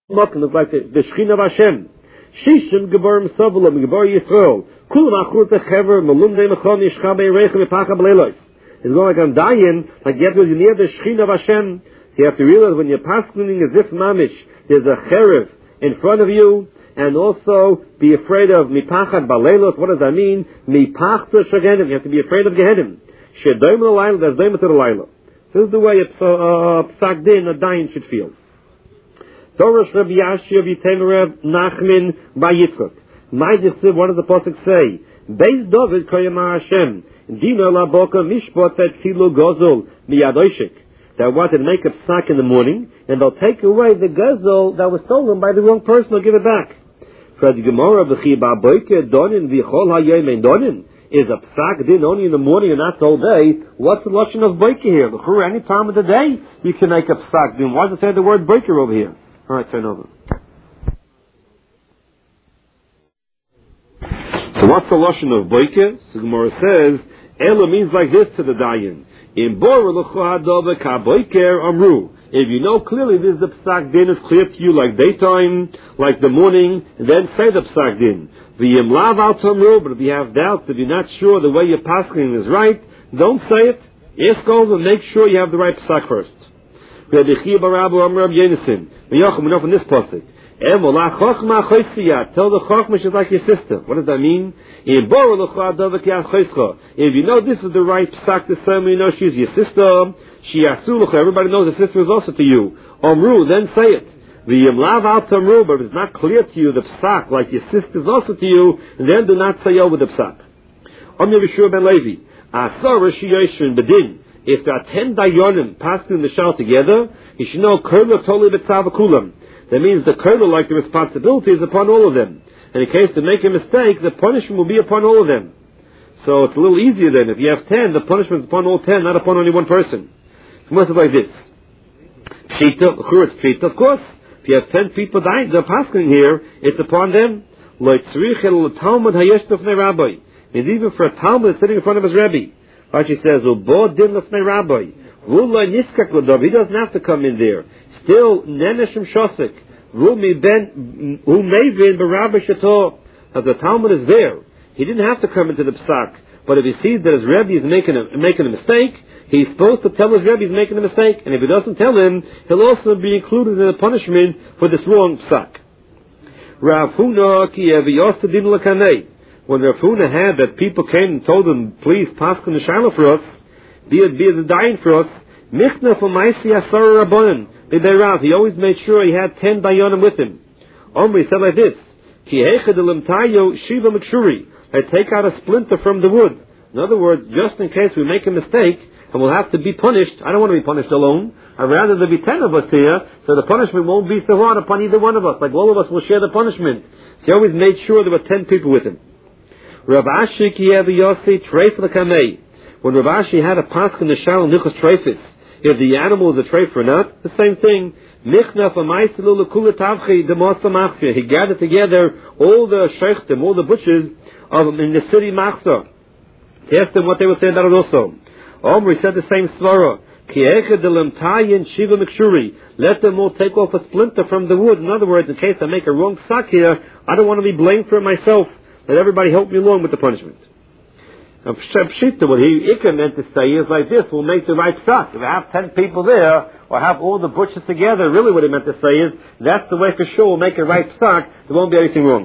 Mokken is like the Shechina of Hashem. Shishim Gebarim Sovelim, Gebar Yisrael. Kulam Achur Techever, Malum De Mechon, Yishcha Be'erecha, Mepacha B'leilos. It's going like I'm dying, like you have to, near the Shechina of Hashem. So you have to realize when you're passing as if mamish, there's a cherev in front of you, and also be afraid of Mipachat B'leilos. What does that mean? Mipachta Shagenim. You have to be afraid of Gehenim. Shedoim L'Layla, there's Doim to the Layla. So this is the way Psak Din, a dying should feel. Dorosh Rabbi Yashia v'Yitem Reb Nachman by Yitzchak. My Disiv, what does the Pasuk say? Beis David Koyama Hashem. Dina la Boka Mishpat Tfilu Gozol Miyadoshik. They wanted to make a psak in the morning, and they'll take away the gozol that was stolen by the wrong person. They'll give it back. For the Gemara v'Chi Ba'Boike Donin v'Chol Hayom Ein Donin is a psak din only in the morning and not the whole day. What's the lashon of boike here? Any time of the day you can make a psak din. Why does it say the word boike over here? All right, turn over. So what's the lashon of boike? So Gemara says Ela means like this to the dayan. In Bora l'chohadova kaboiker amru. If you know clearly this is the psak din, is clear to you like daytime, like the morning, then say the psak din. V'yim lav al tamru, but if you have doubts, if you're not sure the way you're passing is right, don't say it. Ask over and make sure you have the right psak first. Tell the chokma she's like your sister. What does that mean? If you know this is the right psak to say, you know she's your sister. She asulucha. Everybody knows the sister is also to you. Omru, then say it. The yimlav al tamru, but if it's not clear to you the psak, like your sister is also to you, then do not say over the psak. Om Yevishua ben Levi. Asar Rishiyoshin bedin. If there are 10 dayonim passing in the shal together, you should know kurla totally b'tzavakulam. That means the kurla, like the responsibility, is upon all of them. And in case to make a mistake, the punishment will be upon all of them. So it's a little easier then. If you have 10, the punishment is upon all 10, not upon only one person. It must be like this. Pshita, of course. If you have 10 people dying, they're passing here, it's upon them. Means even for a Talmud sitting in front of his Rebbe. Rashi says, he doesn't have to come in there. Still, Neneshim Shosik, as the Talmud is there, he didn't have to come into the psak. But if he sees that his Rebbe is making a mistake, he's supposed to tell his Rebbe he's making a mistake. And if he doesn't tell him, he'll also be included in the punishment for this wrong psak. Rav Huna ki Din Lakanei. When Rav Huna had that people came and told him, please pass on the shiloh for us, be the dying for us, Michna for Maisi Asar Rabbanan. He always made sure he had 10 dayanim with him. Omri said like this, Ki Hechad Tayo Shiva Mekshuri. I take out a splinter from the wood. In other words, just in case we make a mistake and we'll have to be punished, I don't want to be punished alone. I'd rather there be 10 of us here, so the punishment won't be so hard upon either one of us. Like all of us will share the punishment. So he always made sure there were 10 people with him. Rav Ashi ki Yossi Treif L'Kamei. When Rav Ashi had a pasch in the shal Nichos Treifis, if the animal is a treif or not, the same thing. Michna f'maistilu l'kula tavchi demosa machzir. He gathered together all the sheichtim, all the butchers in the city Machzor. He asked them what they were saying about it also. Omri said the same svara. Ki echad delemtayin shiva mekshuri. Let them all take off a splinter from the wood. In other words, in case I make a wrong sak here, I don't want to be blamed for it myself. Let everybody help me along with the punishment. Now, Pshita, what he meant to say is like this, we'll make the right sak. If I have 10 people there, or have all the butchers together, really what he meant to say is, that's the way for sure we'll make a right sak, there won't be anything wrong.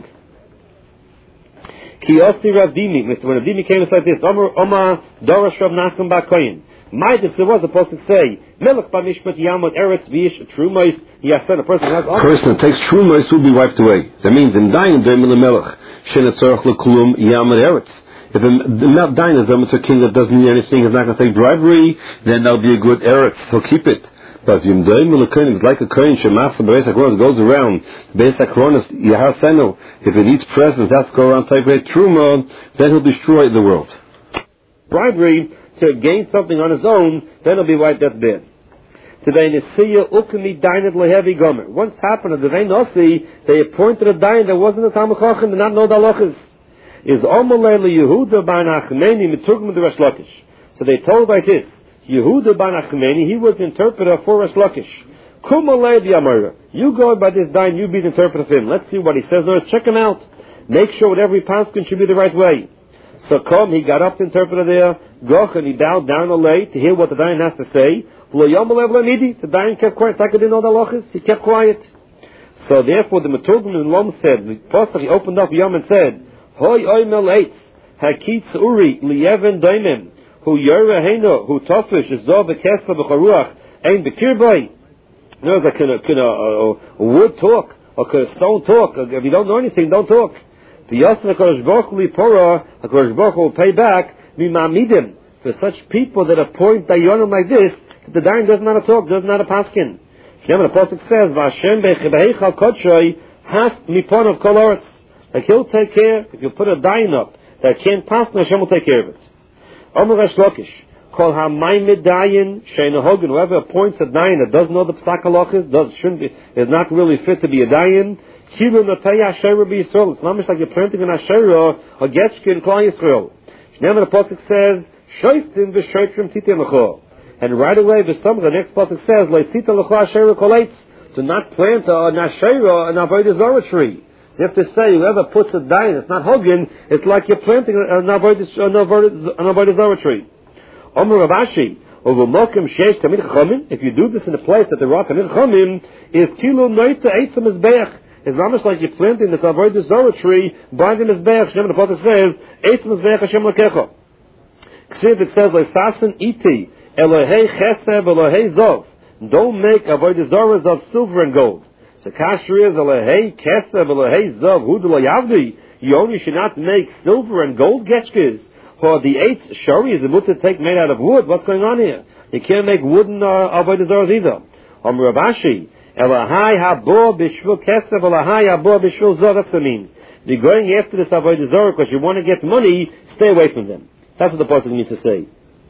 Ki Osni Rav Dimi, when Rav Dimi came, it's like this, Omar Dorosh Rav Nachman Bar Koyin. Midas, there was supposed to say, Melech B'Mishpat Yamot Eretz V'ish Trumos Yasen, a person who has a person that takes Trumos will be wiped away. That means in dying, Demil Melech, Shenetzorach L'Kulum Yamot Eretz. If a dying is a king that doesn't need anything, is not going to take bribery, then that'll be a good eretz. He'll keep it. But if it's like a kohen, Shemasa Beis HaKronos goes around, Beis HaKronos, Yahar Seno, if it eats presents, that's go around take great truma, then he'll destroy the world. Bribery to gain something on his own, then he'll be right, that's bad. Today, Nesiya Ukami Dined Lehevi Gomer. Once happened at the Vein Nossi, they appointed a dine that wasn't a Talmud Chacham, did not know the halachas. Is Omalele Yehuda ban Achmeni mitugma the Resh Lakish. So they told like this: Yehuda ban Achmeni, he was the interpreter for Resh Lakish. You go by this dayan, you be the interpreter of him. Let's see what he says. No, check him out. Make sure whatever he paskin should be the right way. So he got up to interpreter there, Goch, and he bowed down alay to hear what the dayan has to say. The dayan kept quiet. Taka didn't know the halachas. He kept quiet. So therefore the Maturgim in Lom said, he opened up Yom and said, Hoi oimel eitz, hakitz uri, liyeven daimim, hu yore heino, hu tofish, zov bekesla b'charuach, ein bekirbai. You know, like a wood talk, or a stone talk. If you don't know anything, don't talk. The Yosef HaKadosh Baruch Hu Lipora, HaKadosh Baruch Hu will pay back, mimamidim, for such people that appoint dayanim like this, the dayan doesn't know how to talk, doesn't know how to paskin. The Pasuk says, "V'Hashem beichal kodshoy has mipon of kol oretz." Like he'll take care. If you put a dayan up that can't pass, Hashem will take care of it. Omer Resh Lakish, kol hamayim dayan she'eino hogan. Whoever appoints a dayan that doesn't know the psak halachas, is not really fit to be a dayan. Kilu natay asherah b'Yisrael. It's not much like you're planting an asherah or getchke in Klal Yisrael. The Pasuk says, "Shoiftim v'shoiftim titim lecho." And right away, the next pasuk says, to not plant an asherah, an avodah zarah tree. You have to say, whoever puts a dayan, it's not hogan, it's like you're planting an avodah zarah tree. Omer Rav Ashi, if you do this in a place that the rock Tamid Chachamim is kilo noita eitzah mizbeach, it's almost like you're planting this avodah zarah tree by the mizbeach. The pasuk says, eitzah mizbeach Hashem lakecha. It says, leisasen iti. Elohei chesed, Elohei zov. Don't make avodah zarahs of silver and gold. So kasher is Elohei chesed, Elohei zov. Hudu lo yavdi. You only should not make silver and gold getchkes. For the eighth shari is a mutter take made out of wood. What's going on here? You can't make wooden avodah zarahs either. Rav Ashi, Elohei habo b'shvil chesed, Elohei habo b'shvil zov. That's what it means. If you're going after this avodah zarah because you want to get money, stay away from them. That's what the pasuk means to say.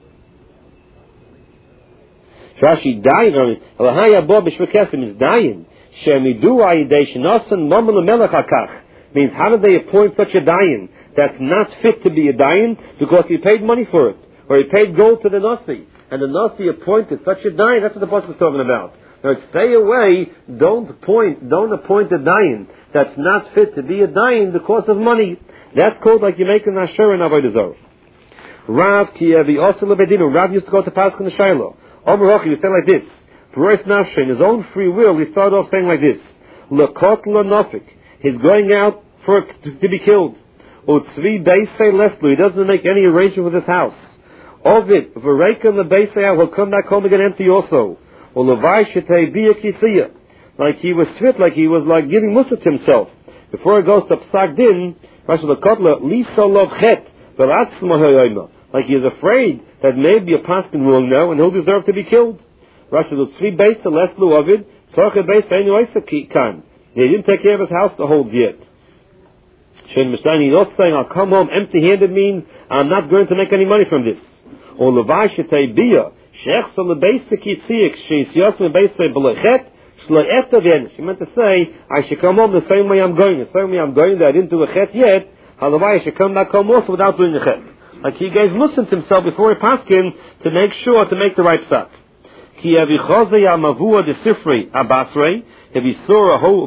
Rashi dayan, Elohai habo b'shvil chesed means dayan. Shemidu ayidei shenosan mamel melech hakach. Means how did they appoint such a dayan that's not fit to be a dayan because he paid money for it, or he paid gold to the nasi, and the nasi appointed such a dayan? That's what the pasuk is talking about. Now, stay away. Don't appoint a dayan that's not fit to be a dayan because of money. That's called like you make an asher and avodah zarah. Rav Kiyevi also lebedinu. Rav used to go to Paschal in the Shiloh. Omer Hochi, he said like this. For in his own free will, he started off saying like this: Lekot lenofik. He's going out to be killed. Utzvi beisei leslu. He doesn't make any arrangement with his house. Ovid v'reika lebeisei. He'll come back home again empty also. Or levai shetei bia kisiyah. Like he was fit, like he was like giving mussar to himself. Before he goes to Psak Din, Rashi lekotla liso lov chet v'latzma hayoyma. Like he is afraid that maybe a paskin will know and he'll deserve to be killed. Rashi l'tzvi beisei leslu ovid tzorche beisei einu kan. He didn't take care of his house to hold yet. Shen Mishnah, he's not saying, I'll come home empty-handed means I'm not going to make any money from this. Or levai shetei bia, shechsa lebeisei kitziik, sheis lebeisei belechet, shlo etav. She meant to say, I should come home the same way I'm going. The same way I'm going that I didn't do a chet yet, halavai, I should come back home also without doing a chet. Like he gave Muslim to himself before he passed him to make sure to make the right psak. Ki avichozei amavua de sifrei abasrei. If he saw a whole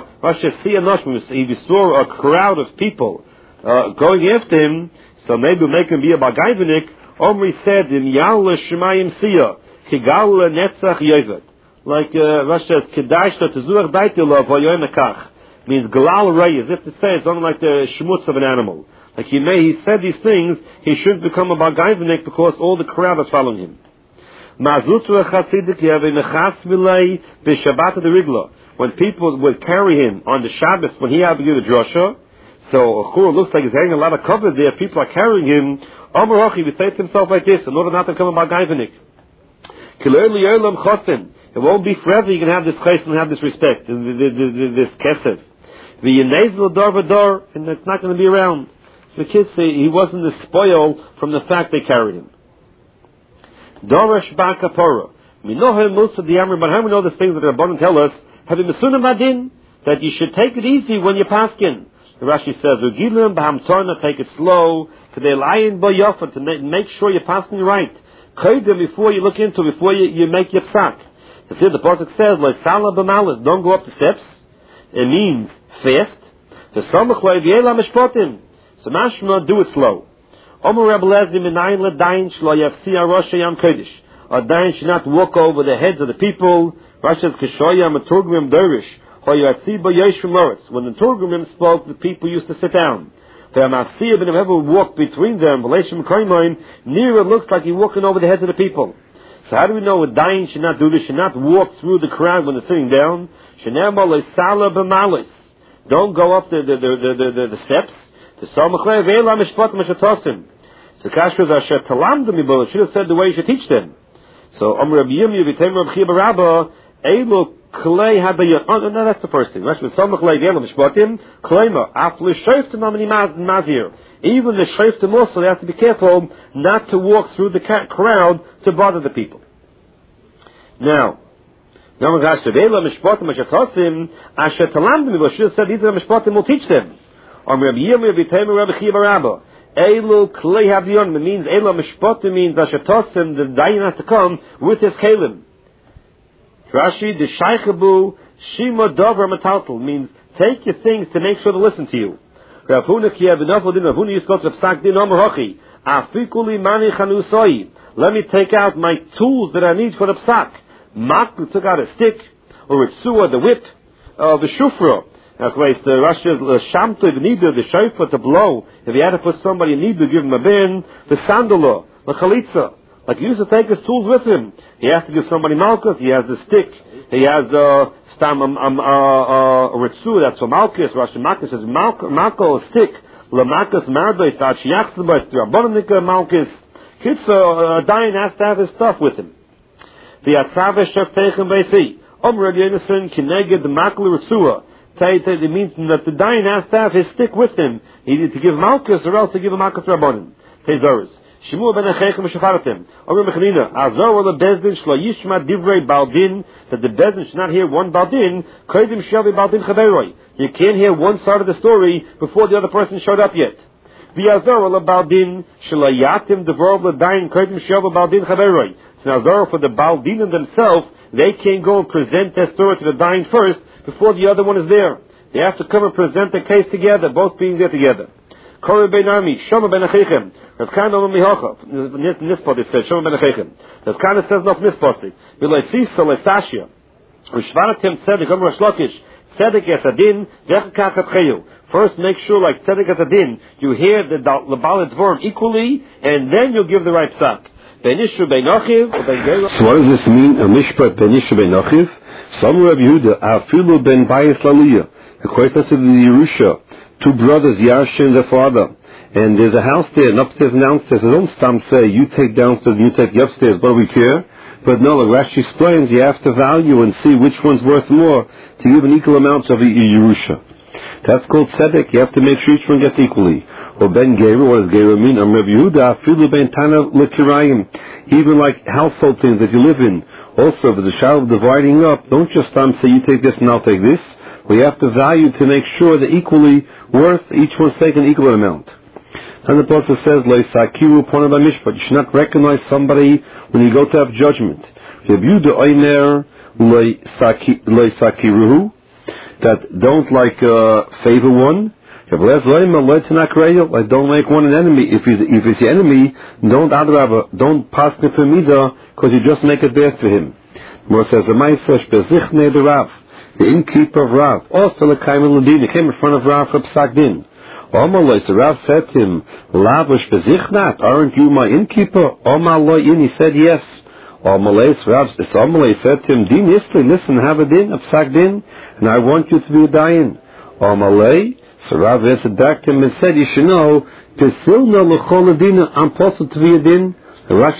if he saw a crowd of people going after him, so maybe make him be a bagayvenik. Omri said, "In Yal Shemayim Siya, Kigal Netzach Yevet." Like Rashi says, "Kedash Tezuach Daitila V'Yoyim Ekach," means Galal Rei, as if to say it's only like the shmutz of an animal. Like he said these things, he shouldn't become a bagayvenik because all the crowd was following him. When people would carry him on the Shabbos when he had to give a drasha, so Chur looks like he's having a lot of cover there. People are carrying him. Omer Hochi would say to himself like this in order not to become a bagayvenik. It won't be forever. You can have this chesed and have this respect, this kesef. And it's not going to be around. So the kids say he wasn't the spoil from the fact they carried him. Dorash Bakapora. We know him most of the Amr, but how we know the things that the Rabbanan tell us, having the Sunnah Badin, that you should take it easy when you paskin. The Rashi says, Ugilim Bahamtorna, take it slow, Kadelayin Boyofa, to make sure you're passing right. Before you look into, before you make your psak. See, the pasuk says, like Salah b'malis, don't go up the steps. It means fast. The samach lo'yevyelam mishpatim. So mashma, do it slow. Omer Rebbe Lezer minayin ledayin shlo yafsiya Rosh Yam Kodesh. A dayan should not walk over the heads of the people. Rashi says, Kishoyam Turgumim Derish. When the Turgumim spoke, the people used to sit down. Whoever walked between them, near it looks like he's walking over the heads of the people. So how do we know a dayan should not do this? Should not walk through the crowd when they're sitting down. Don't go up the steps. So Kashmir should have said the way you should teach them. So Rabbi Yirmiyah v'Tem Rabbi Chiya Rabba Elo Klei Hadayon. Oh, no, that's the first thing. Rashi Samach Le'Gelam Mishpatim Kleima Afle Shoftim Amini Mazir. Even the Shoftim also, they have to be careful not to walk through the crowd to bother the people. Now Rashi Elo Mishpatim Mashatosim Asher Talamdim. But should have said these are the Mishpatim will teach them. Rabbi Yirmiyah v'Tem Rabbi Chiya Rabba. Elo Klei Hadayon means Elo Mishpatim means Ashatosim, the dayan has to come with his kalim. Rashi, the Shaychabu Shima Dover Mataltal means take your things to make sure to listen to you. Let me take out my tools that I need for the psak. Maklu took out a stick, or a tzua, the whip, the shufra. The Rashi says, the shofar to blow. If you had to put somebody in need to give him a bin, the sandala, the chalitza. Like he used to take his tools with him. He has to give somebody malchus. He has the stick. He has a ritzu. That's for malchus. Rashi malchus says malchus a stick. Lamalchus mardois achiachzabas drabonika malchus. A dayan has to have his stuff with him. The atzave shafteichem beisi. Rav Yonason kineged the makle ritzua. It means that the dayan has to have his stick with him. He needs to give malchus or else to give a malchus rabbonim. Tezoros. Shimur ben Achechem Shafaratim. Omer Mechanina, Azor or the Bezdin Shlo Yishma Divrei Baldin, that the Bezdin should not hear one Baldin, Kodim Shavi Baldin Chaveroi. You can't hear one side of the story before the other person showed up yet. The Azor or the Baldin Shlo Yatim Devorov Ladain Kodim Shavi Baldin Chaveroi. So Azor for the Baldin themselves, they can't go and present their story to the Dain first before the other one is there. They have to come and present the case together, both being there together. Kore ben Armi, Shoma ben Achechem. Rav Kana Omer Mihocha. Nispot it says, Shoma ben Achechem. Rav Kana says not Nispot. V'loi Sisa le'Sashya. U'shvaratem tzedek, Omer Shlokish. Tzedek esadin, v'echakach atcheyu. First make sure, like tzedek esadin, you hear the Baal Dvorim equally, and then you'll give the right psak. Benishu ben Achiv, ben Geira. So what does this mean, a mishpat benishu ben Achiv? Some Rabbi Yehuda, afilu ben Bayis Laliyah. According to the Yerusha, two brothers, Yarsha and their father, and there's a house there, and upstairs and downstairs. So don't stop say, you take downstairs and you take the upstairs, but we care. But no, like Rashi explains, you have to value and see which one's worth more to give an equal amount of Yerusha. That's called tzedek. You have to make sure each one gets equally. Or ben Geira, what does Geira mean? Rabbi Yehuda, afilu ben Tana lekirayim. Even like household things that you live in. Also, if there's a child dividing up, don't just say, you take this and I'll take this. We have to value to make sure they're equally worth, each one's taking an equal amount. And the Pasuk says, Leisakiru ponah b'mishpat. You should not recognize somebody when you go to have judgment. Yebuda oiner leisakiruhu, that don't favor one. Like don't make one an enemy. If he's your enemy, don't pass the femida because you just make it bad for him. More says the innkeeper of Rav, also L'Kaim L'Din, he came in front of Rav for Psak Din. Omaloi, so Rav said to him, Lavish Bezichnat, aren't you my innkeeper? Omaloi, he said yes. Omaloi, so Rav said to him, Din Isli, listen, have a din, a Psak Din, and I want you to be a dayan. Omaloi, so Rav answered back to him and said, you should know, Pesilna L'Chol Adina, I'm possible to be a din.